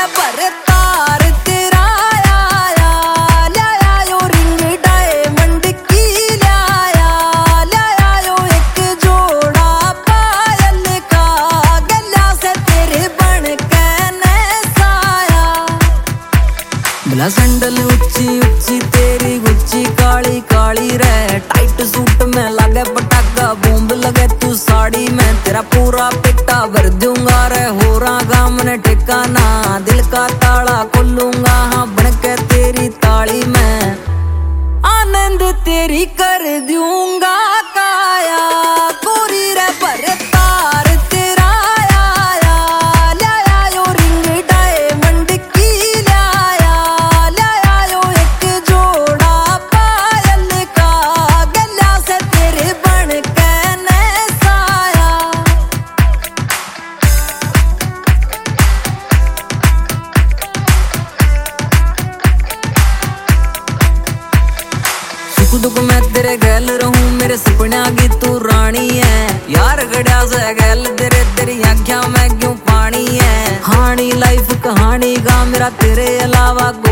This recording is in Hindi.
रे पर तार तेरा आया, लाया यो रिंग डायमंड की लाया, लाया यो एक जोड़ा पायल का, गला से तेरे बन के नसाया। भला सैंडल ऊंची ऊंची तेरी गुच्ची काली काली रे, टाइट सूट में लगे पटाखा बूंद लगे तू साड़ी में, तेरा पूरा पिट्टा भर दूंगा रे, हो रहा मैंने ठिकाना, दिल का ताला खोलूंगा हाँ बन के तेरी ताली में, आनंद तेरी कर दूंगा काया। कोरी रे पर तार तेरा आया, लाया यो रिंग डायमंड की लाया, लाया यो एक जोड़ा पायल का, गला से तेरे बन के नसाया। सुख दुख मैं तेरे गैल रहूं, मेरे सपना की तू रानी है, यार गड़ा से गैल तेरे तेरी आँखों में क्यों पानी है, हानी लाइफ कहानी का मेरा तेरे अलावा